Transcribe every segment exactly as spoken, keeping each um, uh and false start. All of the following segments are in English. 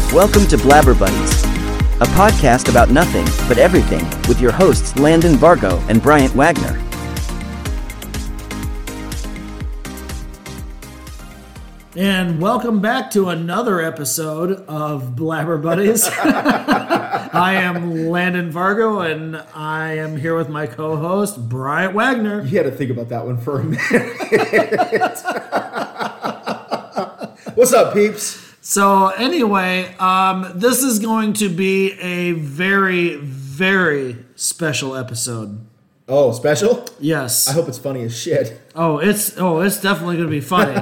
Welcome to Blabber Buddies, a podcast about nothing but everything with your hosts Landon Vargo and Bryant Wagner. And welcome back to another episode of Blabber Buddies. I am Landon Vargo, and I am here with my co-host, Bryant Wagner. You had to think about that one for a minute. What's up, peeps? So anyway, um, this is going to be a very, very special episode. Oh, special? Yes. I hope it's funny as shit. Oh, it's oh, it's definitely going to be funny.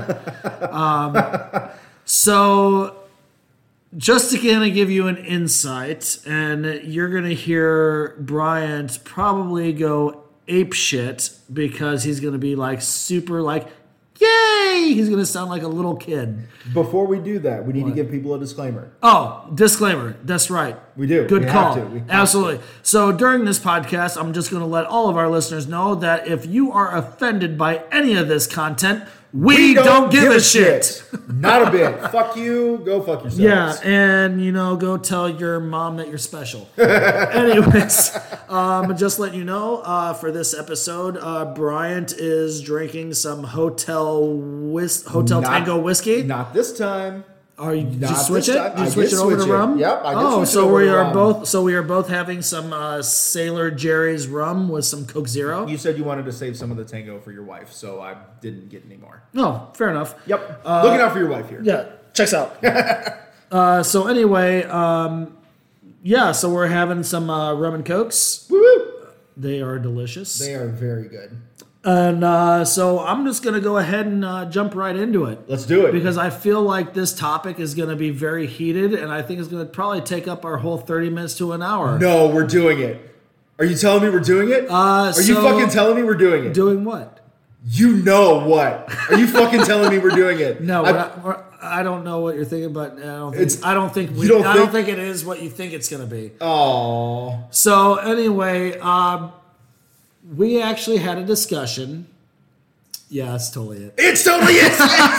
um, so, just to kind of give you an insight, and you're going to hear Bryant probably go ape shit because he's going to be like super like, yay! He's going to sound like a little kid. Before we do that, we need What? to give people a disclaimer. Oh, disclaimer. That's right. We do. Good we call. Have to. We have Absolutely. to. So during this podcast, I'm just going to let all of our listeners know that if you are offended by any of this content, we, We don't, don't give, give a a shit. shit. Not a bit. Fuck you. Go fuck yourselves. Yeah, and, you know, go tell your mom that you're special. Anyways, um, just letting you know, uh, for this episode, uh, Bryant is drinking some Hotel whis- Hotel Not- Tango whiskey. Not this time. Are you, did you Not switch this it? time. Did you I switch did it over switch to it. rum? Yep, I did Oh, switch it so over we to are rum. both. So we are both having some uh, Sailor Jerry's rum with some Coke Zero. You said you wanted to save some of the tango for your wife, so I didn't get any more. Oh, fair enough. Yep. Uh, Looking out for your wife here. Yeah, checks out. uh, so anyway, um, yeah, so we're having some uh, rum and Cokes. Woo-woo. They are delicious. They are very good. And uh, so I'm just going to go ahead and uh, jump right into it. Let's do it. Because I feel like this topic is going to be very heated, and I think it's going to probably take up our whole thirty minutes to an hour. No, we're doing it. Are you telling me we're doing it? Uh, Are you so- fucking telling me we're doing it? Doing what? You know what? Are you fucking telling me we're doing it? No, I- we're not, we're, I don't know what you're thinking, but I don't think, It's- I don't think, we, you don't I don't think- think it is what you think it's going to be. Oh. So anyway, um, we actually had a discussion. Yeah, that's totally it. It's totally it.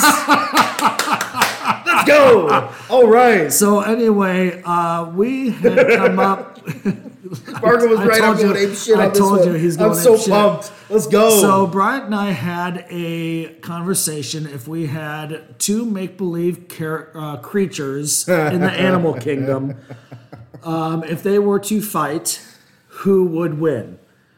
Yes. Let's go. All right. So anyway, uh, we had come up. Margo was I right. I'm told you- going ape shit I on this told one. you he's I'm going so ape shit. pumped. Let's go. So Bryant and I had a conversation if we had two make-believe car- uh, creatures in the animal kingdom, um, if they were to fight, who would win?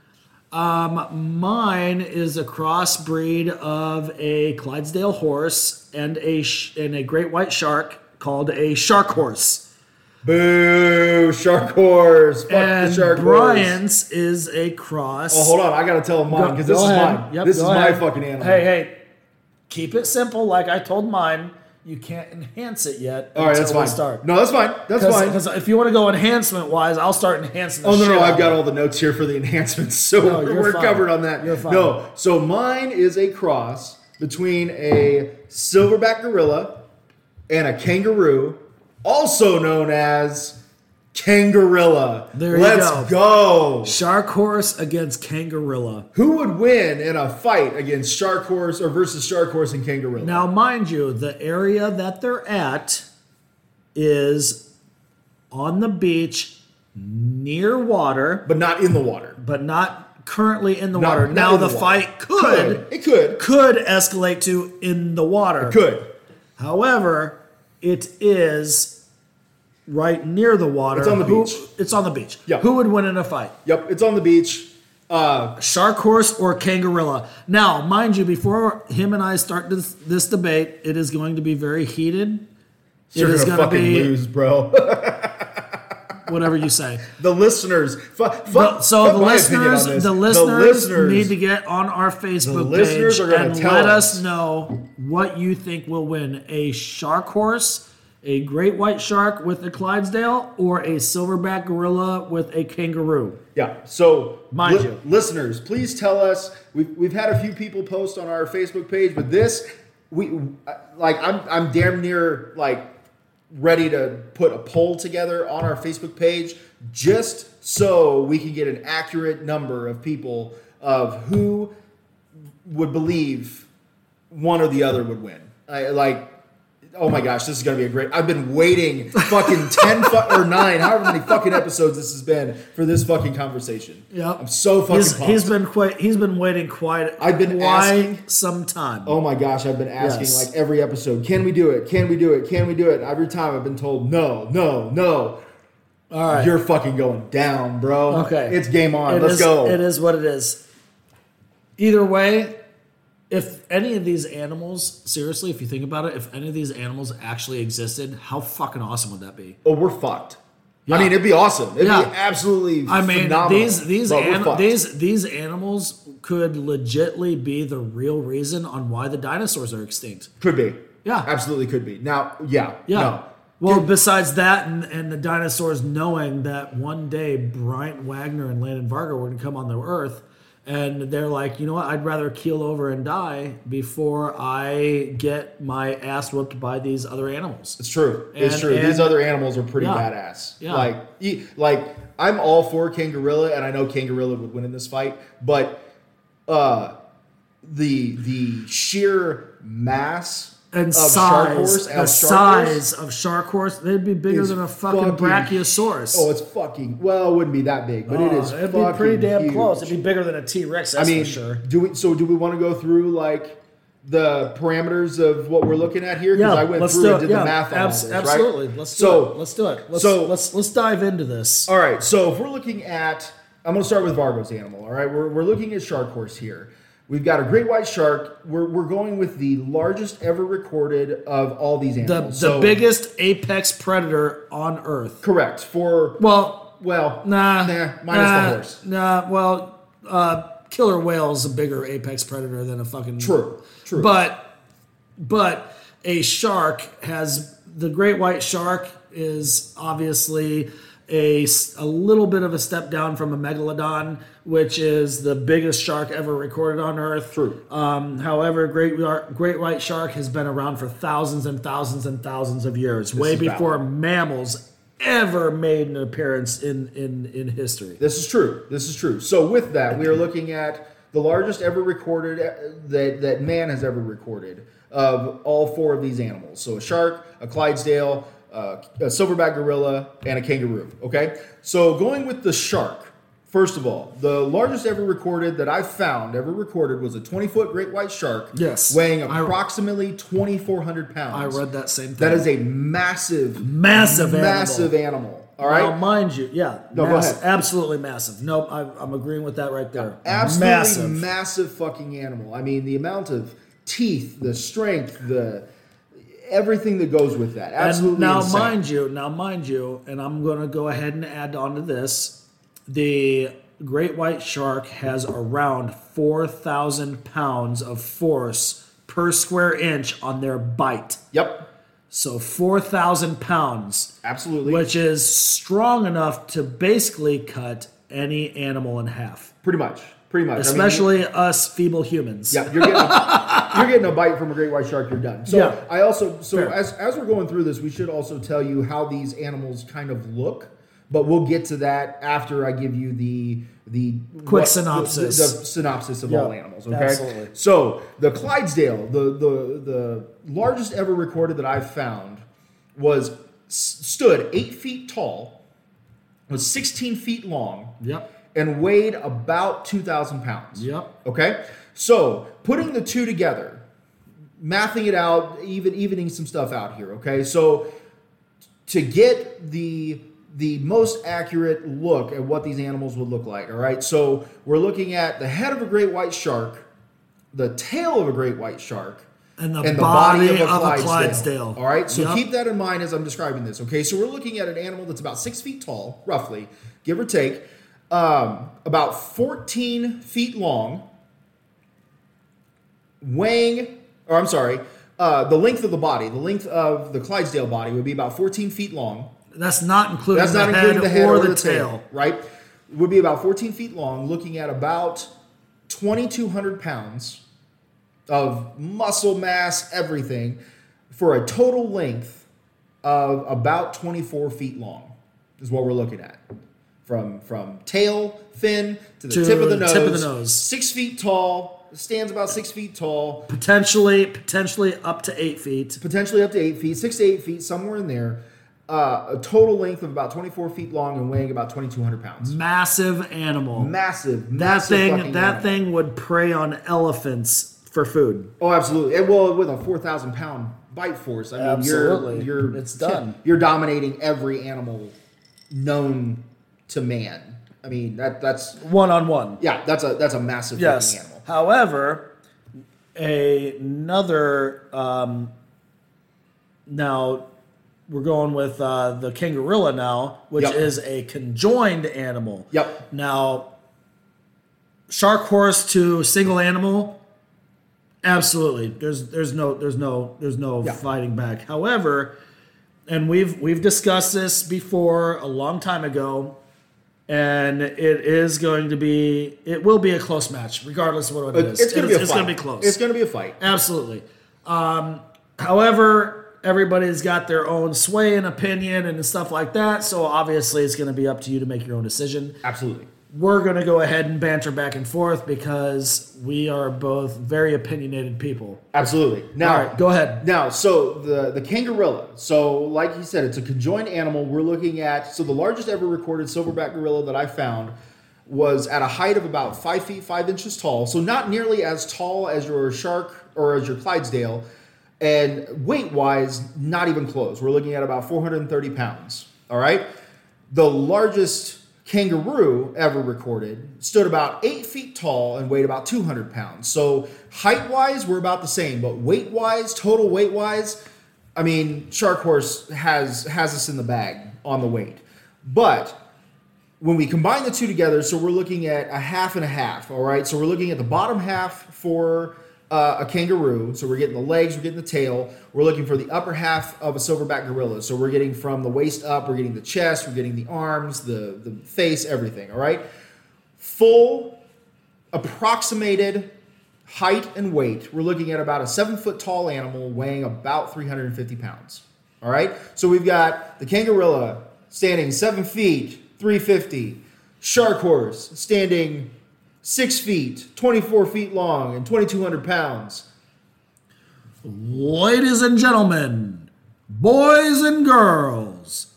Um, mine is a crossbreed of a Clydesdale horse and a sh- and a great white shark called a shark horse. Boo, shark horse. Fuck And the shark horse. Brian's is a cross. Oh, hold on. I got to tell him mine because this Go is ahead. mine. Yep, this go is my ahead. fucking animal. Hey, hey, keep it simple. Like I told mine, you can't enhance it yet. All right, until that's we fine. Start. No, that's fine. That's fine. Because if you want to go enhancement wise, I'll start enhancing. The Oh, no, shit no, out I've of got it. all the notes here for the enhancements, so No, we're, you're we're fine. covered on that. You're fine. No, so mine is a cross between a silverback gorilla and a kangaroo, also known as Kangarilla. There you Let's go. go. Shark horse against kangarilla. Who would win in a fight against shark horse or versus shark horse and kangarilla? Now, mind you, the area that they're at is on the beach near water, but not in the water. but not currently in the Not- water. not now, in the, the water. fight could, It could. could escalate to in the water. Could. However, it is right near the water. It's on the Who- beach. It's on the beach. Yeah. Who would win in a fight? Yep, it's on the beach. Uh, Shark horse or kangarilla? Now, mind you, before him and I start this, this debate, it is going to be very heated. you're it is gonna going to fucking be lose, bro. whatever you say. The listeners, fu- fuck, But- so fuck the my opinion on listeners, this. the listeners, need to get on our Facebook listeners page are gonna and tell let us. us know what you think will win: a shark horse, a great white shark with a Clydesdale, or a silverback gorilla with a kangaroo. Yeah. So, Mind li- you. listeners, please tell us. We've we've had a few people post on our Facebook page, but this we like. I'm I'm damn near like ready to put a poll together on our Facebook page just so we can get an accurate number of people of who would believe one or the other would win. I, like oh my gosh, this is gonna be a great. I've been waiting fucking ten fu- or nine, however many fucking episodes this has been for this fucking conversation. Yep. I'm so fucking he's, pumped. he's been quite. He's been waiting quite. I've been quite asking- some time. Oh my gosh, I've been asking Yes. like every episode, can we do it? Can we do it? Can we do it? Every time I've been told no, no, no. All right. You're fucking going down, bro. Okay. It's game on. It Let's is- go. It is what it is. Either way, if any of these animals, seriously, if you think about it, if any of these animals actually existed, how fucking awesome would that be? Oh, we're fucked. Yeah. I mean, it'd be awesome. It'd Yeah. be absolutely I mean, phenomenal. these these but we're an- fucked. these these animals could legitly be the real reason on why the dinosaurs are extinct. Could be. Yeah. Absolutely could be. Now, yeah. Yeah. No. Well, Dude, besides that, and, and the dinosaurs knowing that one day Bryant Wagner and Landon Vargo were going to come on the Earth, and they're like, you know what? I'd rather keel over and die before I get my ass whooped by these other animals. it's true. it's And- true. and- These other animals are pretty Yeah. badass. Yeah. Like, e- like I'm all for King Gorilla, and I know King Gorilla would win in this fight, but uh, the the sheer mass And of size, Shark Horse, the of Shark Horse size of Shark Horse, they'd be bigger is than a fucking, fucking- Brachiosaurus. Oh, it's fucking. Well, it wouldn't be that big, but it Oh, is. it'd fucking be pretty damn huge. close. It'd be bigger than a T-Rex, I that's mean, for sure. do we? So, do we want to go through like the parameters of what we're looking at here? Yeah, I went let's through do and it. did Yeah, the math on all abs- this, absolutely. right? Let's do so, it. Let's do it. Let's, so- let's let's dive into this. All right. So, if we're looking at, I'm going to start with Vargo's animal. All right, we're we're looking at Shark Horse here. We've got a great white shark. We're, we're going with the largest ever recorded of all these The animals. the So- biggest apex predator on Earth. Correct. For Well, well, nah, nah, minus nah, the horse. Nah, well, uh, killer whale's a bigger apex predator than a fucking True. True. But but a shark has the great white shark is obviously a, s- a little bit of a step down from a megalodon, which is the biggest shark ever recorded on Earth. True. Um, however, great Wa- great white shark has been around for thousands and thousands and thousands of years, way is before valid. mammals ever made an appearance in, in, in history. This is true. This is true. So with that, we are looking at the largest ever recorded uh, that that man has ever recorded of all four of these animals. So a shark, a Clydesdale, uh, a silverback gorilla, and a kangaroo. Okay. So going with the shark. First of all, the largest ever recorded that I've found ever recorded was a twenty foot great white shark. Yes. Weighing I- approximately twenty-four hundred pounds. I read that same thing. That is a massive, Massive animal. massive animal. All right. Now, mind you, yeah, No, go massive, ahead. absolutely massive. Nope, I, I'm agreeing with that right there. Absolutely massive. massive. fucking animal. I mean, the amount of teeth, the strength, the everything that goes with that. Absolutely And now, insane. mind you, now mind you, and I'm going to go ahead and add on to this. The great white shark has around four thousand pounds of force per square inch on their bite. Yep, So four thousand pounds, absolutely. which is strong enough to basically cut any animal in half, pretty much, pretty much. I mean, especially us feeble humans. yeah, you're getting a, you're getting a bite from a great white shark. You're done. So Yeah. I also so Fair. as as we're going through this, we should also tell you how these animals kind of look. But we'll get to that after I give you the the Quick what- synopsis. the, the synopsis of Yeah, all animals. Okay, absolutely. so the Clydesdale, the the the largest ever recorded that I've found, was s- stood eight feet tall, was sixteen feet long, Yep. and weighed about two thousand pounds. Yep. Okay, so putting the two together, mathing it out, even evening some stuff out here. Okay, so to get the the most accurate look at what these animals would look like. All right, so we're looking at the head of a great white shark, the tail of a great white shark, And the, and the body, body, of a of Clydesdale. a Clydesdale. All right, so Yep. keep that in mind as I'm describing this. Okay, so we're looking at an animal that's about six feet tall, roughly, give or take, um, about fourteen feet long, weighing, or I'm sorry, uh, the length of the body, the length of the Clydesdale body would be about fourteen feet long. That's not including, That's the, not head including the head or, or, the, the tail. tail, right? Would be about fourteen feet long, looking at about twenty-two hundred pounds of muscle mass, everything, for a total length of about twenty-four feet long, is what we're looking at. From from tail fin to the To tip of the the nose. tip of the nose. Six feet tall, stands about six feet tall, potentially potentially up to eight feet, potentially up to eight feet, six to eight feet, somewhere in there. Uh, a total length of about twenty-four feet long and weighing about twenty-two hundred pounds. Massive animal. Massive, that massive thing. fucking That animal. thing would prey on elephants for food. Oh, absolutely. And well, with a four thousand pound bite force, I mean, Absolutely. you're you're It's done. You're dominating every animal known to man. I mean, that that's One on one. yeah, that's a that's a massive Yes. fucking animal. However, a, another um, now we're going with uh, the Kangarilla now, which Yep. is a conjoined animal. Yep. Now, shark horse to single animal, absolutely. There's there's no there's no there's no Yeah. fighting back. However, and we've we've discussed this before a long time ago. And it is going to be, it will be a close match, regardless of what it is. It's going to be a fight. It's going to be close. It's going to be a fight. Absolutely. Um, however, everybody's got their own sway and opinion and stuff like that. So obviously, it's going to be up to you to make your own decision. Absolutely. We're going to go ahead and banter back and forth because we are both very opinionated people. Absolutely. Now, All right, go ahead. Now, so the the Kangarilla. So, like you said, it's a conjoined animal. We're looking at so the largest ever recorded silverback gorilla that I found was at a height of about five feet five inches tall. So not nearly as tall as your shark or as your Clydesdale, and weight wise, not even close. We're looking at about four hundred thirty pounds. All right. The largest kangaroo ever recorded stood about eight feet tall and weighed about two hundred pounds. So height wise, we're about the same, but weight wise, total weight wise, I mean, Shark Horse has has us in the bag on the weight. But when we combine the two together, so we're looking at a half and a half. All right, so we're looking at the bottom half for uh, a kangaroo. So we're getting the legs, we're getting the tail. We're looking for the upper half of a silverback gorilla. So we're getting from the waist up, we're getting the chest, we're getting the arms, the, the face, everything. All right. Full approximated height and weight. We're looking at about a seven foot tall animal weighing about three hundred fifty pounds. All right. So we've got the Kangarilla standing seven feet, three fifty. Shark Horse standing six feet, twenty-four feet long, and twenty-two hundred pounds. Ladies and gentlemen, boys and girls,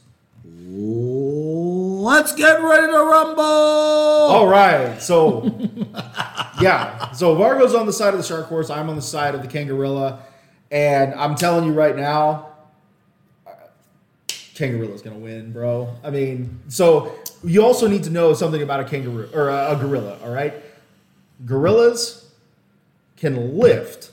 let's get ready to rumble. All right. So, yeah. So Vargo's on the side of the Shark Horse. I'm on the side of the Kangarilla. And I'm telling you right now, Kangarilla's going to win, bro. I mean, so you also need to know something about a kangaroo or a, a gorilla, all right? Gorillas can lift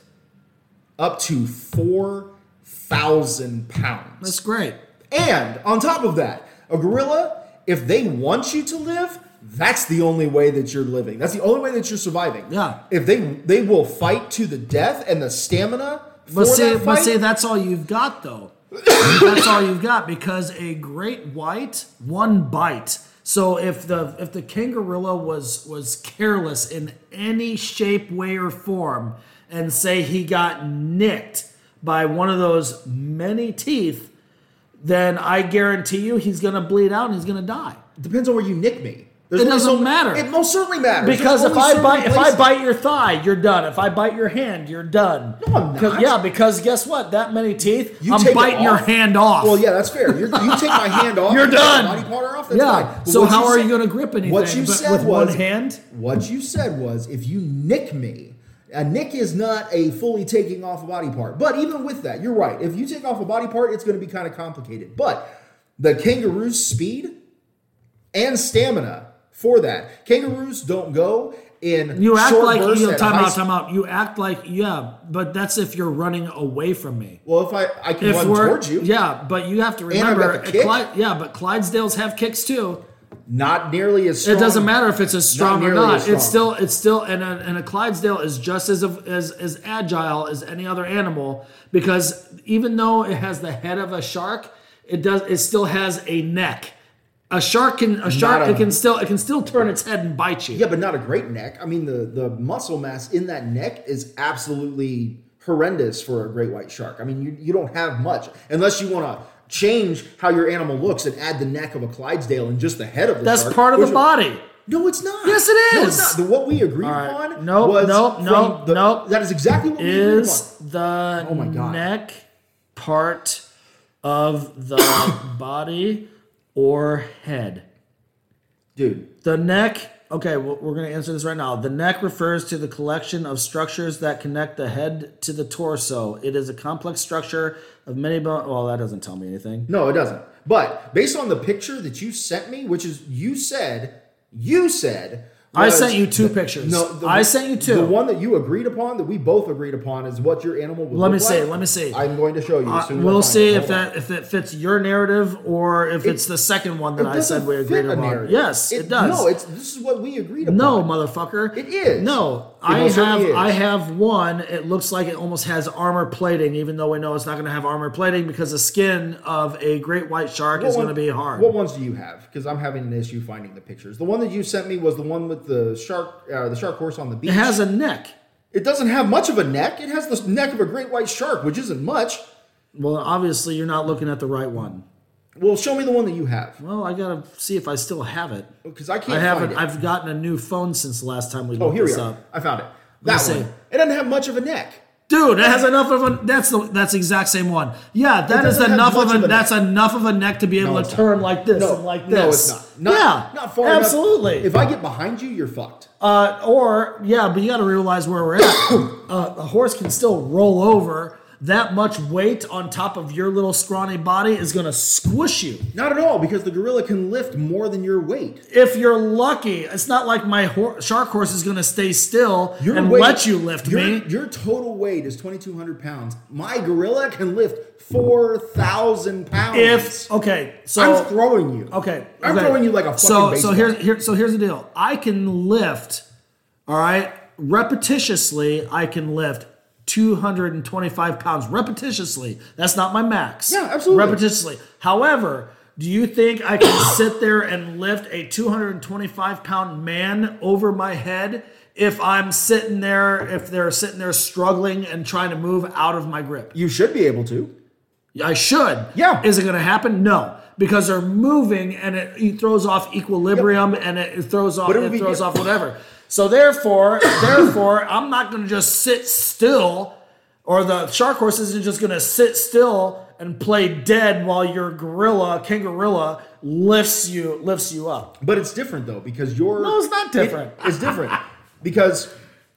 up to four thousand pounds. That's great. And on top of that, a gorilla, if they want you to live, that's the only way that you're living. That's the only way that you're surviving. Yeah. If they they will fight to the death, and the stamina for But see, that but fight, see, that's all you've got, though. That's all you've got, because a great white, one bite. So if the if the Kangarilla was was careless in any shape, way, or form, and say he got nicked by one of those many teeth, then I guarantee you he's going to bleed out and he's going to die. depends on where you nick me. There's It only doesn't so- matter. It most certainly matters. Because There's if only I certain bite if I places. bite your thigh, you're done. If I bite your hand, you're done. No, I'm 'Cause- not. Yeah, because guess what? That many teeth, You I'm take it biting your off. hand off. Well, yeah, that's fair. You're, you take my hand off. You're you take done. my Body part off. That's Yeah. fine. But So what how are said- you going to grip anything? What you but said with was one hand? What you said was if you nick me. A nick is not a fully taking off a body part. But even with that, you're right. If you take off a body part, it's going to be kind of complicated. But the kangaroo's speed and stamina for that. Kangaroos don't go in You act short like bursts you at time high out, speed. time out. You act like yeah, but that's if you're running away from me. Well, if I, I can If run we're towards you, yeah, but you have to And I've got remember, the kick. Clyde, yeah, but Clydesdales have kicks too. not nearly as strong. It doesn't matter if it's as strong or nearly not. as It's strong. still it's still and a, and a Clydesdale is just as as as agile as any other animal, because even though it has the head of a shark, it does it still has a neck. A shark can a shark a- it can still it can still turn its head and bite you. Yeah, but not a great neck. I mean, the, the muscle mass in that neck is absolutely horrendous for a great white shark. I mean, you, you don't have much unless you want to change how your animal looks and add the neck of a Clydesdale and just the head of the That's shark. part of which the would- body. No, it's not. Yes, it No, is. it's not. The, what we agreed All right. upon Nope, was nope, from nope, the, nope. That is exactly what we agreed Is upon. the Oh my God. neck part of the body or head? Dude, The neck, okay, well, we're going to answer this right now. The neck refers to the collection of structures that connect the head to the torso. It is a complex structure of many bones. Well, that doesn't tell me anything. no, it doesn't. But based on the picture that you sent me, which is you said, you said. I was sent you two the- pictures. No, the, I sent you two. The one that you agreed upon, that we both agreed upon, is what your animal would Let look me see, like. let me see. I'm going to show you. As Uh, soon as I we'll find see it. if Hold on. that if it fits your narrative or if it's the second one that It I doesn't said we agreed fit a upon. narrative. Yes, it, does. No, it's this is what we agreed upon. No, motherfucker. It is. No, It I most have certainly is. I have one. It looks like it almost has armor plating, even though we know it's not going to have armor plating because the skin of a great white shark What is one- going to be hard. What ones do you have? Because I'm having an issue finding the pictures. The one that you sent me was the one with the shark, uh, the shark horse on the beach. It has a neck. It doesn't have much of a neck. It has the neck of a great white shark, which isn't much. Well, obviously you're not looking at the right one. Well, show me the one that you have, Well, I gotta see if I still have it. because I can't I haven't. find it. I've gotten a new phone since the last time we oh, looked here we this are. up. I found it. Let me That see. one. It doesn't have much of a neck. Dude, it has enough of a. That's the. That's the exact same one. Yeah, that is doesn't have enough much of a. of a that's enough of a neck to be able No, to it's turn not. like this No, and like this. no, it's not. Not yeah, not far enough. absolutely. If I get behind you, you're fucked. Uh, or yeah, but you got to realize where we're at. uh, a horse can still roll over. That much weight on top of your little scrawny body is going to squish you. Not at all, because the gorilla can lift more than your weight. If you're lucky, it's not like my hor- shark horse is going to stay still Your and weight- let you lift your, me. Your total weight is twenty-two hundred pounds. My gorilla can lift four thousand pounds. If okay, so I'm throwing you. Okay, I'm okay. throwing you like a fucking so baseball. so here's here so here's the deal. I can lift, all right, repetitiously. I can lift two hundred twenty-five pounds repetitiously. That's not my max. Yeah, absolutely. Repetitiously. However, do you think I can sit there and lift a two hundred twenty-five pound man over my head if I'm sitting there? If they're sitting there struggling and trying to move out of my grip? You should be able to. I should. Yeah. Is it going to happen? No, because they're moving and it, it throws off equilibrium and it, it throws off But it it, would be- throws off whatever. So therefore, therefore, I'm not going to just sit still, or the shark horse isn't just going to sit still and play dead while your gorilla, kangaroo, lifts you lifts you up. But it's different though, because your No, it's not different. It- it's different because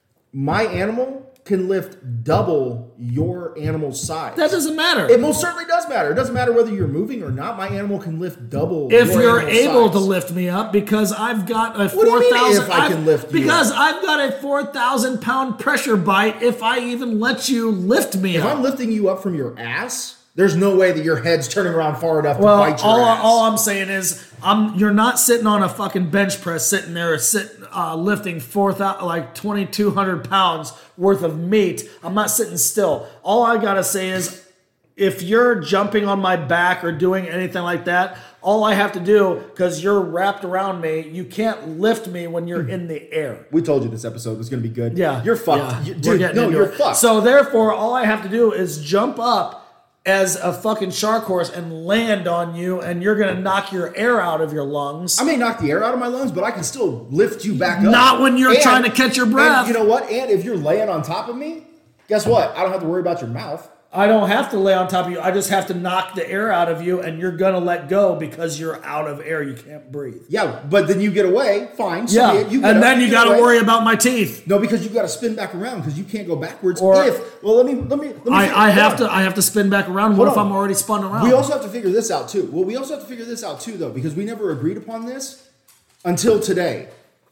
my animal can lift double your animal's size. That doesn't matter. It most certainly does matter. It doesn't matter whether you're moving or not. My animal can lift double. If your you're animal's able to size. lift me up, because I've got a What do you four mean thousand. if I can lift you Because I've got a four thousand pound pressure bite. If I even let you lift me If up, I'm lifting you up from your ass, there's no way that your head's turning around far enough to well, bite your all, ass. all I'm saying is, I'm you're not sitting on a fucking bench press, sitting there, sit uh, lifting four thousand like twenty two hundred pounds worth of meat. I'm not sitting still. All I gotta say is, if you're jumping on my back or doing anything like that, all I have to do, because you're wrapped around me, you can't lift me when you're in the air. we told you this episode was going to be good. Yeah, You're fucked. yeah. You- We're dude, getting no, into you're it. fucked. So therefore, all I have to do is jump up as a fucking shark horse and land on you, and you're gonna knock your air out of your lungs. I may knock the air out of my lungs, but I can still lift you back up. Not when you're And- trying to catch your breath. And you know what? And if you're laying on top of me, guess what? I don't have to worry about your mouth. I don't have to lay on top of you. I just have to knock the air out of you, and you're gonna let go because you're out of air. You can't breathe. Yeah, but then you get away. Fine. So Yeah, be it. You get and up, then you get gotta away. worry about my teeth. No, because you got to spin back around because you can't go backwards. Or- if well, let me let me. Let me I, I hold have on. to. I have to spin back around. What Hold if on. I'm already spun around? We also have to figure this out too. Well, we also have to figure this out too, though, because we never agreed upon this until today.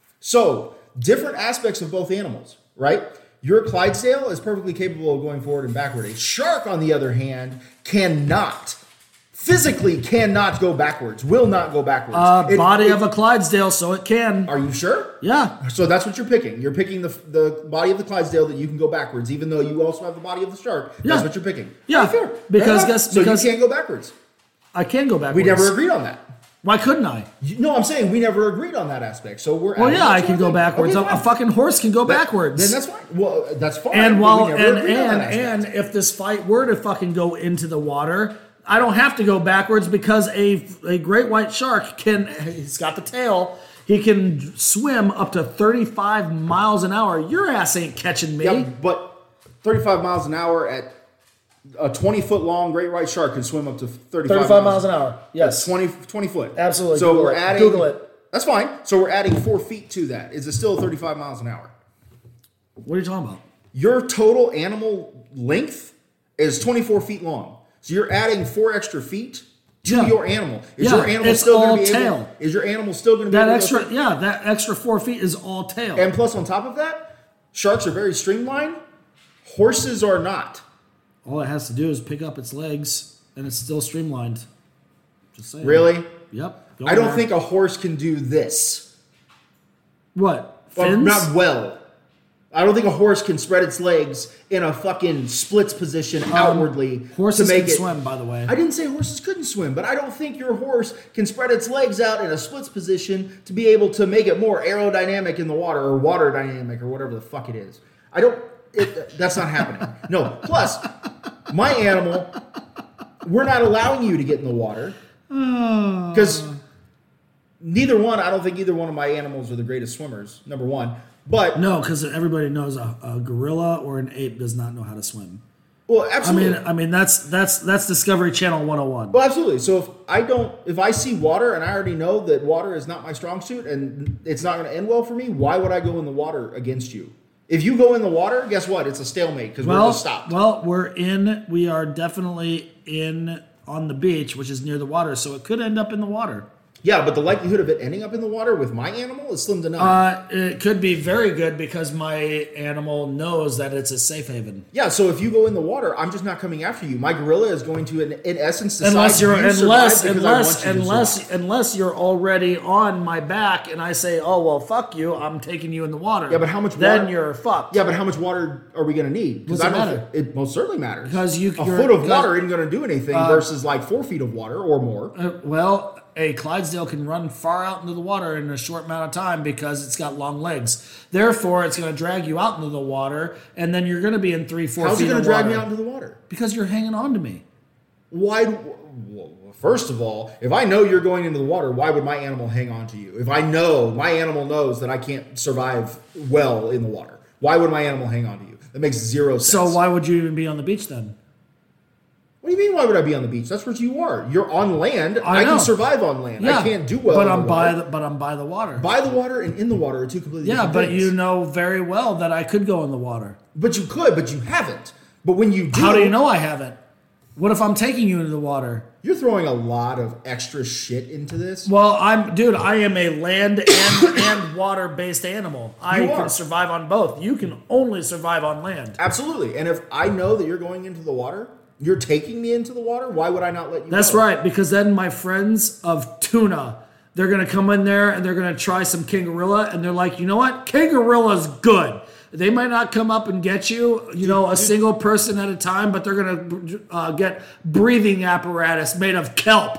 So, different aspects of both animals, right? Your Clydesdale is perfectly capable of going forward and backward. A shark, on the other hand, cannot. Physically cannot go backwards. Will not go backwards. uh, It- body it- of a Clydesdale, so it can. Are you sure? Yeah. So that's what you're picking. You're picking the the body of the Clydesdale that you can go backwards, even though you also have the body of the shark. Yeah. That's what you're picking. Yeah, Okay, fair. because Fair enough. guess- so because- you can't go backwards. I can go backwards. We never agreed on that. Why couldn't I? You- No, I'm saying we never agreed on that aspect. So we're Well, adding yeah, that I to can our go thing. backwards. Okay, a, a fine. fucking horse can go That- backwards. Then that's fine. Well, that's fine. and but while we never and agreed on and that aspect. and if this fight were to fucking go into the water, I don't have to go backwards because a a great white shark can. He's got the tail. he can swim up to thirty-five miles an hour. Your ass ain't catching me. Yeah, but thirty-five miles an hour at a twenty foot long great white shark can swim up to thirty-five, thirty-five miles an hour. Yes. twenty, twenty foot. Absolutely. So Google we're it. adding. Google it. That's fine. So we're adding four feet to that. Is it still thirty-five miles an hour? What are you talking about? Your total animal length is twenty-four feet long. So you're adding four extra feet to Yeah. your animal. Is Yeah, your animal it's still all going to be tail. able? Is your animal still going to be That able extra, to go yeah, that extra four feet is all tail. And plus, on top of that, sharks are very streamlined. Horses are not. All it has to do is pick up its legs, and it's still streamlined. Just saying. Really? Yep. Go I don't there. think a horse can do this. What? Well, Fins? not well. I don't think a horse can spread its legs in a fucking splits position outwardly Um, Horses to make can it swim, by the way. I didn't say horses couldn't swim, but I don't think your horse can spread its legs out in a splits position to be able to make it more aerodynamic in the water or water dynamic or whatever the fuck it is. I don't. It, that's not happening. No. Plus, my animal, we're not allowing you to get in the water because neither one. I don't think either one of my animals are the greatest swimmers. Number one. But No, because everybody knows a, a gorilla or an ape does not know how to swim. well, I absolutely. mean, I mean that's that's that's Discovery Channel one oh one. Well, absolutely. So if I don't, if I see water and I already know that water is not my strong suit and it's not going to end well for me, why would I go in the water against you? If you go in the water, guess what? It's a stalemate because we're Well, just stopped. well, we're in. We are definitely in on the beach, which is near the water, so it could end up in the water. Yeah, but the likelihood of it ending up in the water with my animal is slim to none. Uh, it could be very good because my animal knows that it's a safe haven. yeah, so if you go in the water, I'm just not coming after you. My gorilla is going to, in, in essence, decide Unless you're you unless survive because I unless want you to unless survive. unless you're already on my back and I say, oh well, fuck you, I'm taking you in the water. Yeah, but how much Then water- you're fucked. Yeah, but how much water are we going to need? Does I it don't matter? thi- It most certainly matters. Because you- a you're- foot of because- water isn't going to do anything versus like four feet of water or more. Uh, well, a Clydesdale can run far out into the water in a short amount of time because it's got long legs. Therefore, it's going to drag you out into the water, and then you're going to be in three, four How's feet it going of to drag water. me out into the water? Because you're hanging on to me. Why? do- well, first of all, if I know you're going into the water, why would my animal hang on to you? If I know my animal knows that I can't survive well in the water, why would my animal hang on to you? That makes zero sense. So why would you even be on the beach then? What do you mean? Why would I be on the beach? That's where you are. You're on land. I, I know. can survive on land. I can't do well. But in I'm the by water. the but I'm by the water. by the water and in the water are two completely yeah, different but things. you know very well that I could go in the water. But you could, but you haven't. But when you do, How do you know I haven't? What if I'm taking you into the water? You're throwing a lot of extra shit into this. Well, I'm dude, I am a land and and water based animal. I You can are. survive on both. You can only survive on land. Absolutely. And if I know that you're going into the water, you're taking me into the water, why would I not let you That's go? right, because then my friends of tuna, they're gonna come in there and they're gonna try some Kangarilla, and they're like, you know what? Kangarilla's good. They might not come up and get you, you know, a single person at a time, but they're gonna uh, get breathing apparatus made of kelp.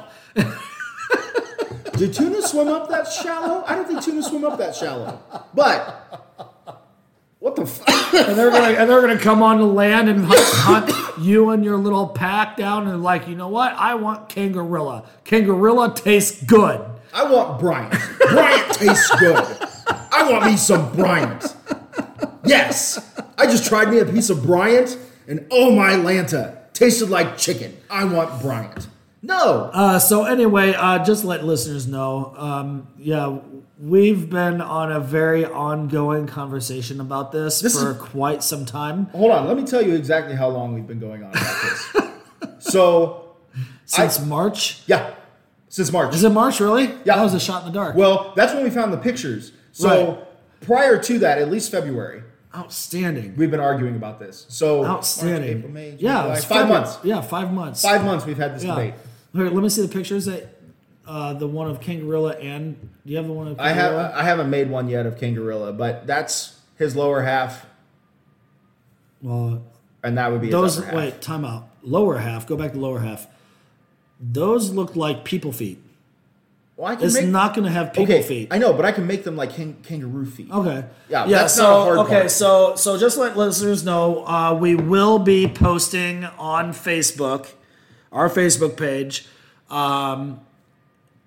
Do tuna swim up that shallow? I don't think tuna swim up that shallow. But what the fuck? And they're gonna and they're gonna come on the land and hunt, hunt you and your little pack down, and like, you know what? I want Kangarilla. Kangarilla tastes good. I want Bryant. Bryant tastes good. I want me some Bryant. Yes. I just tried me a piece of Bryant, and oh my Lanta, tasted like chicken. I want Bryant. No. Uh, so anyway, uh, just let listeners know. Um, yeah, we've been on a very ongoing conversation about this, This for is- quite some time. Hold on. Let me tell you exactly how long we've been going on about this. So, Since I- March. yeah, since March. Is it March, really? Yeah. That was a shot in the dark. Well, that's when we found the pictures. So Right. prior to that, at least February, Outstanding. we've been arguing about this. So Outstanding. March, April, May, June, yeah, July, it's five February. months. Yeah, five months. Five months we've had this Yeah. debate. Here, let me see the pictures that uh, the one of Kangarilla and do you have the one of Kangarilla? I have I haven't made one yet of Kangarilla, but that's his lower half, well, and that would be his those. upper half. Wait, time out. Lower half. Go back to lower half. Those look like people feet. Well, I can It's make, not going to have people okay, feet. I know, but I can make them like kang- kangaroo feet. Okay. Yeah, Yeah. that's so not a hard okay. part. So so just let listeners know, uh, we will be posting on Facebook, our Facebook page, um,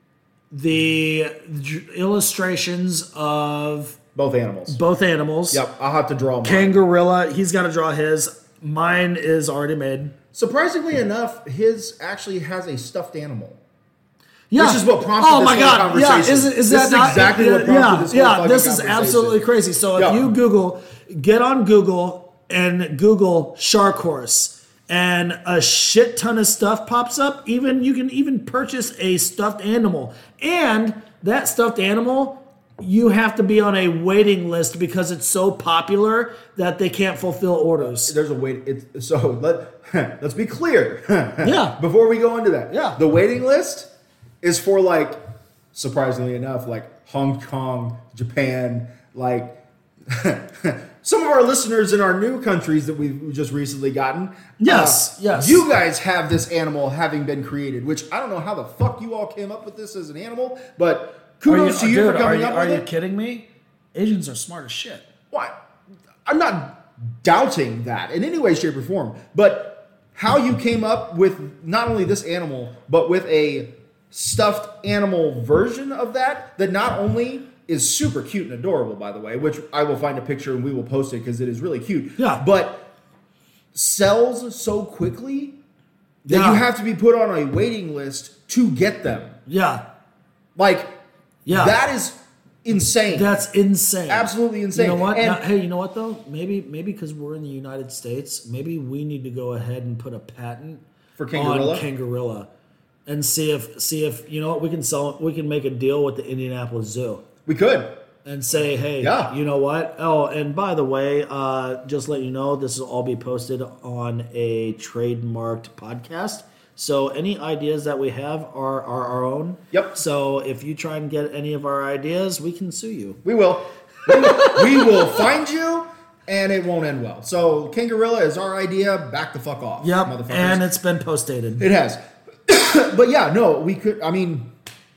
the illustrations of Both animals. both animals. Yep, I'll have to draw mine. Kangorilla, he's got to draw his. Mine is already made. Surprisingly enough, his actually has a stuffed animal. Yeah. Which is what prompted oh this my whole God. conversation. Yeah, is, is this that is not, exactly what prompted yeah, this whole Yeah, fucking this is conversation. absolutely crazy. So if Yeah. you Google, get on Google and Google shark horse, and a shit ton of stuff pops up. Even you can even purchase a stuffed animal, and that stuffed animal, you have to be on a waiting list because it's so popular that they can't fulfill orders. There's a wait. It's, so let let's be clear. Yeah. Before we go into that, Yeah. the waiting list is for, like, surprisingly enough, like Hong Kong, Japan, like some of our listeners in our new countries that we've just recently gotten. Yes, uh, yes. You guys have this animal having been created, which I don't know how the fuck you all came up with this as an animal, but kudos to you dude, for coming are you, up Are with you it. kidding me? Asians are smart as shit. Why? I'm not doubting that in any way, shape, or form. But how you came up with not only this animal, but with a stuffed animal version of that, that not only is super cute and adorable, by the way, which I will find a picture and we will post it because it is really cute. Yeah. But sells so quickly that Yeah. you have to be put on a waiting list to get them. Yeah. Like, Yeah. that is insane. That's insane. Absolutely insane. You know what? And- Now, hey, you know what though? Maybe maybe because we're in the United States, maybe we need to go ahead and put a patent For Kangorilla? on Kangorilla, and see if see if you know what we can sell. We can make a deal with the Indianapolis Zoo we could. and say, hey, Yeah. you know what? Oh, and by the way, uh, just let you know, this will all be posted on a trademarked podcast. So any ideas that we have are, are our own. Yep. So if you try and get any of our ideas, we can sue you. We will. We will, we will find you, and it won't end well. So, Kangorilla is our idea. Back the fuck off, Yep. motherfuckers. And it's been post-dated. It has. But yeah, no, we could. I mean,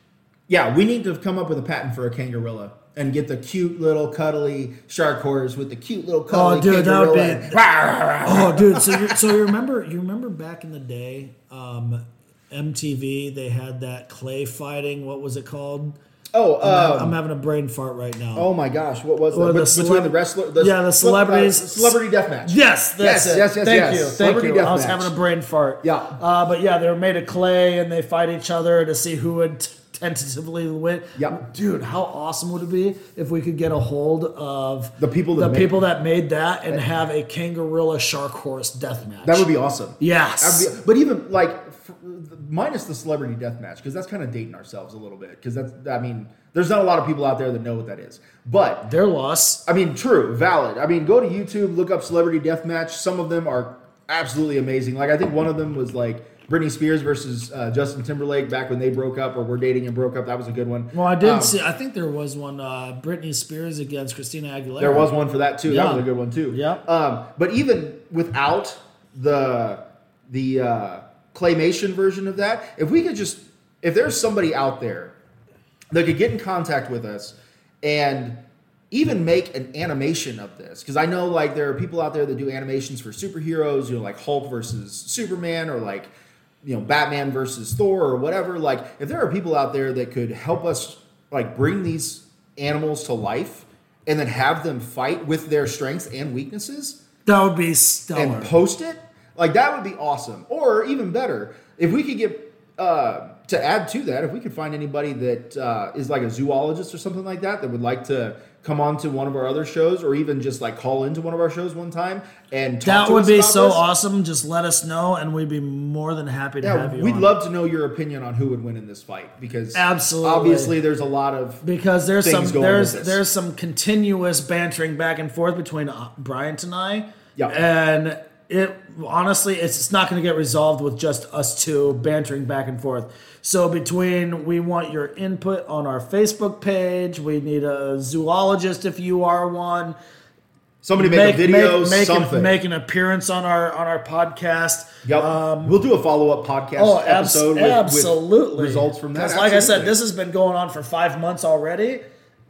yeah, we need to come up with a patent for a Kangorilla and get the cute little cuddly shark horse with the cute little cuddly Oh, dude, that would be- Kangorilla. Oh, dude. So you so you remember you remember back in the day, um, M T V, they had that clay fighting. What was it called? Oh, I'm, um, I'm having a brain fart right now. oh my gosh, what was that? Or the Bet- Between celeb- the wrestler, Yeah, the celebrities- uh, celebrity deathmatch. Yes, that's Yes, it. yes, yes, Thank yes. you, thank Celebrity you. I was deathmatch. having a brain fart. Yeah. Uh, but yeah, they were made of clay and they fight each other to see who would t- tentatively win. Yep. Dude, how awesome would it be if we could get a hold of The people that the made- people that made that and have a Kangorilla shark horse death match? That would be awesome. Yes. That'd be- but even like f- minus the celebrity death match, because that's kind of dating ourselves a little bit. Because that's, I mean, there's not a lot of people out there that know what that is. But Their loss. I mean, true, valid. I mean, go to YouTube, look up celebrity death match. Some of them are absolutely amazing. Like I think one of them was like Britney Spears versus uh, Justin Timberlake back when they broke up or were dating and broke up. That was a good one. Well, I did Um, see. I think there was one. Uh, Britney Spears against Christina Aguilera. There was one for that too. That Yeah. was a good one too. Yeah. Um, but even without the the uh, claymation version of that, if we could just, if there's somebody out there that could get in contact with us and even make an animation of this, because I know like there are people out there that do animations for superheroes, you know, like Hulk versus Superman, or like, you know, Batman versus Thor or whatever. Like if there are people out there that could help us like bring these animals to life and then have them fight with their strengths and weaknesses That would be stellar. and post it, like that would be awesome. Or even better, if we could get uh, to add to that, if we could find anybody that uh, is like a zoologist or something like that that would like to come on to one of our other shows, or even just like call into one of our shows one time and talk that to would us be about so this. awesome. Just let us know, and we'd be more than happy to Yeah, have you we'd on. love to know your opinion on who would win in this fight, because Absolutely. obviously there's a lot of because there's things some going there's with this. there's some continuous bantering back and forth between uh, Bryant and I. Yeah. And it honestly, it's, it's not going to get resolved with just us two bantering back and forth. So between, we want your input on our Facebook page. We need a zoologist if you are one. somebody make, a video, make, make, something. An, make an appearance on our on our podcast. Yep. Um, we'll do a follow up podcast Oh, abs- episode with, absolutely. with results from that. 'Cause like I said, Absolutely. this has been going on for five months already.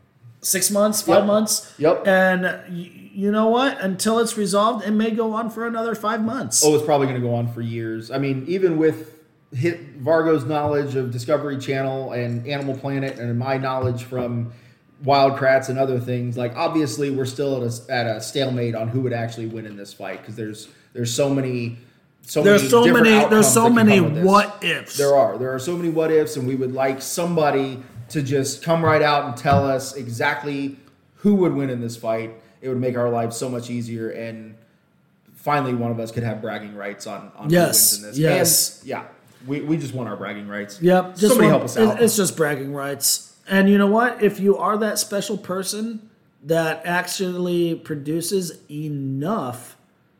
Six months, five Yep. months. Yep. And y- you know what? Until it's resolved, it may go on for another five months. Oh, it's probably going to go on for years. I mean, even with hit Vargo's knowledge of Discovery Channel and Animal Planet, and my knowledge from Wild Kratts and other things, like obviously we're still at a, at a stalemate on who would actually win in this fight because there's there's so many so there's many so different many outcomes there's so that can many come with this. what ifs. There are there are so many what ifs, and we would like somebody to just come right out and tell us exactly who would win in this fight. It would make our lives so much easier, and finally one of us could have bragging rights on on Yes, who wins in this. yes. And yeah, we, we just want our bragging rights. Yep. Just Somebody one- help us out. It's just bragging rights. And you know what? If you are that special person that actually produces enough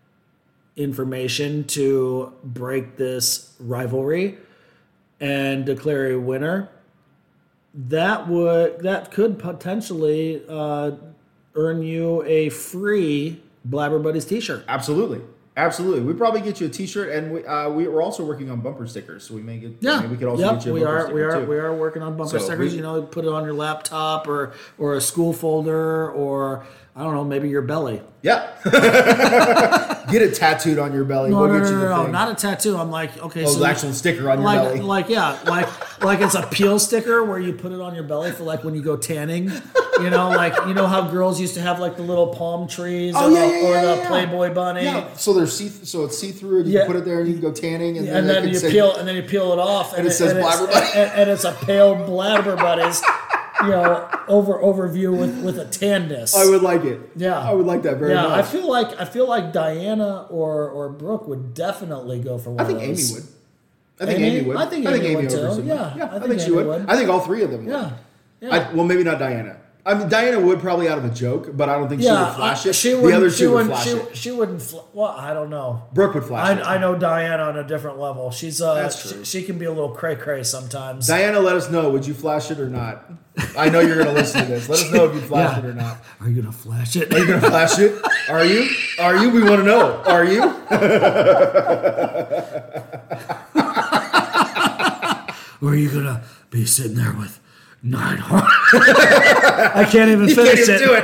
information to break this rivalry and declare a winner, that would that could potentially uh, earn you a free Blabber Buddies t-shirt. Absolutely. Absolutely. We probably get you a T-shirt, and we uh, we we're also working on bumper stickers, so we may get. Yeah, we could also yep, get you a we bumper are sticker we are too. we are working on bumper So stickers. we- You know, put it on your laptop or or a school folder or I don't know, maybe your belly. Yeah. Get it tattooed on your belly. No, we'll no, get no, you no, the no, thing. not a tattoo. I'm like, okay, Oh, so the actual sticker on your like, belly. like yeah, like like it's a peel sticker where you put it on your belly for like when you go tanning. You know, like you know how girls used to have like the little palm trees Oh, or, yeah, the, yeah, or yeah, the yeah. Playboy bunny. Yeah, so there's see, so it's see through, and you Yeah. can put it there, and you can go tanning, and, And they then can you say, peel, and then you peel it off, and, And it says it's- Blabber Buddies. and, and it's a pale Blabber Buddies, you know, over overview with with a tanness. I would like it. Yeah. I would like that very yeah, much. I feel like I feel like Diana or or Brooke would definitely go for one I think of Amy those. would. I think Amy? Amy, would. I think Amy would, too. oversees it. Yeah, yeah. I I, think think she Amy would. would. I think all three of them would. Yeah, yeah. I, well, maybe not Diana. I mean, Diana would probably out of a joke, but I don't think she yeah, would flash I- it. she the wouldn't. other she two would wouldn't. flash She, it. she wouldn't. Fl- well, I don't know. Brooke would flash it. I, I know Diana on a different level. She's uh, That's she, true. she can be a little cray cray sometimes. Diana, let us know. Would you flash it or not? I know you're going to listen to this. Let us know if you flash Yeah. it or not. Are you gonna flash it? Are you going to flash it? Are you? Are you? We want to know. Are you? Or are you gonna be sitting there with nine hearts? I can't even You finish can't even it. do it.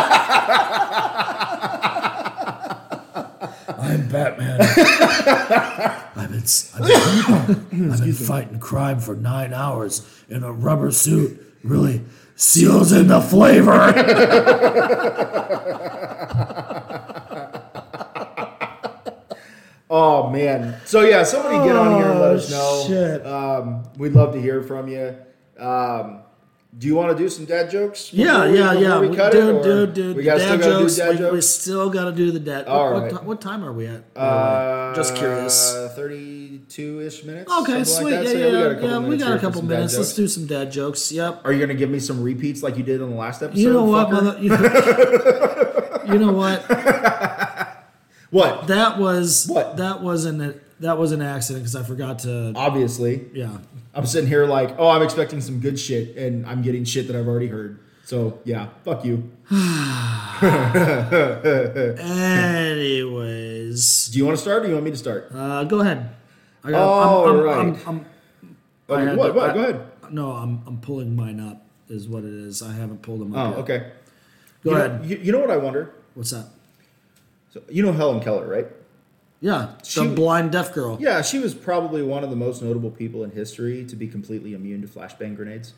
I'm Batman. I've been, I've been, I've been fighting crime for nine hours in a rubber suit. Really seals in the flavor. Oh man! So yeah, somebody get on here and let us Oh, know. shit. Um, we'd love to hear from you. Um, do you want to do some dad jokes? before Yeah, we- yeah, before yeah. we cut dude, it, or dude, dude. We got still dad got to do jokes. dad we, we jokes. still got to do the dad. All what, right. what, ti- what time are we at? Uh, Just curious. thirty-two ish minutes. Okay, something sweet. Like that. yeah, So, yeah, we got a couple yeah. We minutes got here a for couple some dad minutes. Let's jokes. do some dad jokes. Yep. Are you going to give me some repeats like you did on the last episode? You know what, fucker? mother? You, you know what? What? That was What? That wasn't a, that was an accident because I forgot to. Obviously, Yeah. I'm sitting here like, oh, I'm expecting some good shit, and I'm getting shit that I've already heard. So yeah, fuck you. Anyways, Do you want to start, or do you want me to start? uh, go ahead. I got, All I'm, I'm, right. I'm, I'm, I Okay, had what? to- What? I- Go ahead. No, I'm I'm pulling mine up. Is what it is. I haven't pulled them Oh, up. yet. okay. Go you ahead. Know, you, you know what I wonder? What's that? So, you know Helen Keller, right? Yeah, She- the blind deaf girl. Yeah, she was probably one of the most notable people in history to be completely immune to flashbang grenades.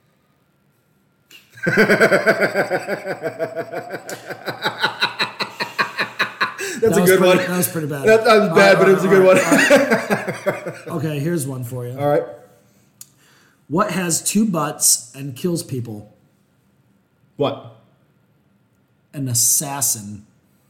That's That a was good pretty, one. That was pretty bad. That, that was All bad, right, but it was a all good right, one. all right. Okay, here's one for you. All right. What has two butts and kills people? What? An assassin.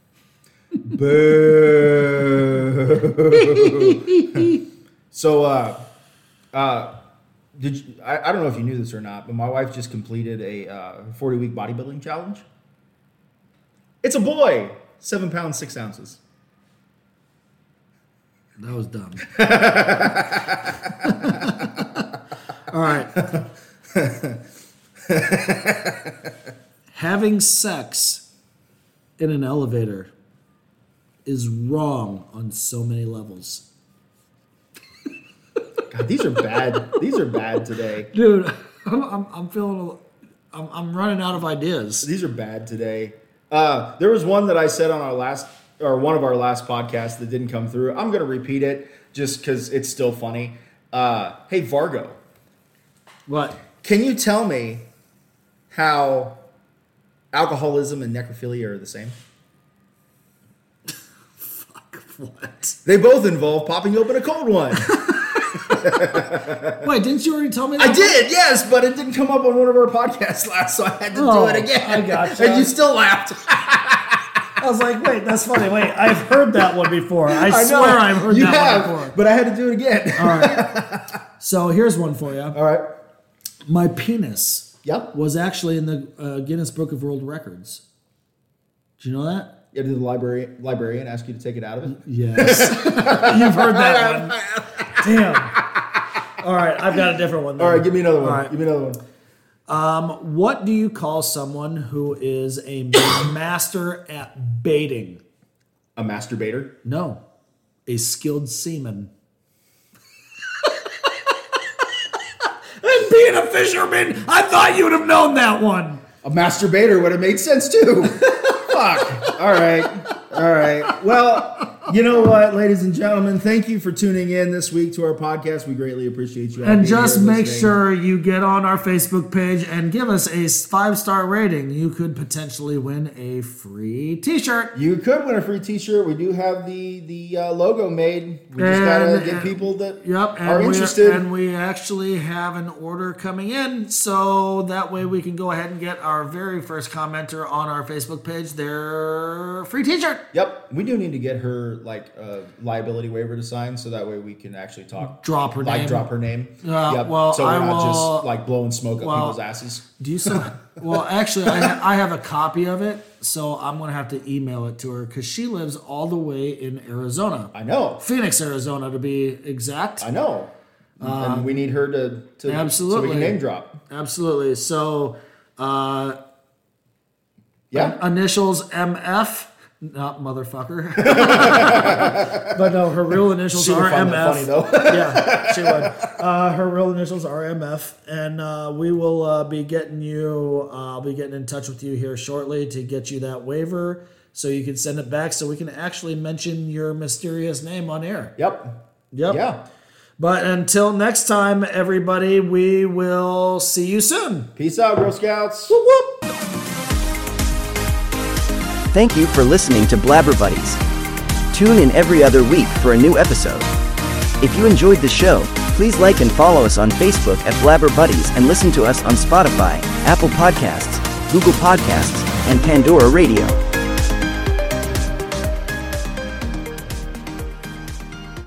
Boo. So, uh, uh, did you, I, I don't know if you knew this or not, but my wife just completed a uh, forty week bodybuilding challenge. It's a boy, seven pounds, six ounces. That was dumb. All right. Having sex in an elevator is wrong on so many levels. God, these are bad. These are bad today. Dude, I'm, I'm, I'm feeling, a, I'm, I'm running out of ideas. These are bad today. Uh, there was one that I said on our last, or one of our last podcasts that didn't come through. I'm going to repeat it just because it's still funny. Uh, hey, Vargo, What? can you tell me how alcoholism and necrophilia are the same? Fuck, what? They both involve popping open a cold one. Wait, didn't you already tell me that? I did, yes, but it didn't come up on one of our podcasts last, so I had to Oh, do it again. I gotcha. And you still laughed. I was like, wait, that's funny. Wait, I've heard that one before. I, I swear know. I've heard you that have, one before. but I had to do it again. All right. So here's one for you. All right. My penis Yep. was actually in the uh, Guinness Book of World Records. Did you know that? Yeah, did the library, librarian ask you to take it out of it? Yes. You've heard that one. Damn. All right, I've got a different one. Then. All right, give me another one. All right. Give me another one. Um, what do you call someone who is a master at baiting? A masturbator? No, a skilled seaman. And being a fisherman, I thought you would have known that one. A masturbator would have made sense too. Fuck. All right. All right. Well, you know what, ladies and gentlemen, thank you for tuning in this week to our podcast. We greatly appreciate you all And being just here make listening. sure you get on our Facebook page and give us a five-star rating. You could potentially win a free t-shirt. You could win a free T-shirt. We do have the the uh, logo made. We just gotta And- get people that Yep, and are we, interested. and we actually have an order coming in, so that way we can go ahead and get our very first commenter on our Facebook page their free t-shirt. Yep, we do need to get her like a liability waiver to sign, so that way we can actually talk. Drop her like name. drop her name. Uh, yep. well, so we're I not will- just like blowing smoke up well, people's asses. Do you so? Well, actually, I, ha- I have a copy of it, so I'm gonna have to email it to her because she lives all the way in Arizona, I know. Phoenix, Arizona, to be exact. I know. and we need her to, to so we absolutely. can name drop. Absolutely. So, uh, Yeah. initials M F. Not motherfucker. But no, her real initials She would are find M that F. funny though. Yeah, she would. Uh, her real initials are M F, and uh, we will uh, be getting you. Uh, I'll be getting in touch with you here shortly to get you that waiver, so you can send it back, so we can actually mention your mysterious name on air. Yep. Yep. Yeah. But until next time, everybody, we will see you soon. Peace out, Girl Scouts. Whoop, whoop. Thank you for listening to Blabber Buddies. Tune in every other week for a new episode. If you enjoyed the show, please like and follow us on Facebook at Blabber Buddies and listen to us on Spotify, Apple Podcasts, Google Podcasts, and Pandora Radio.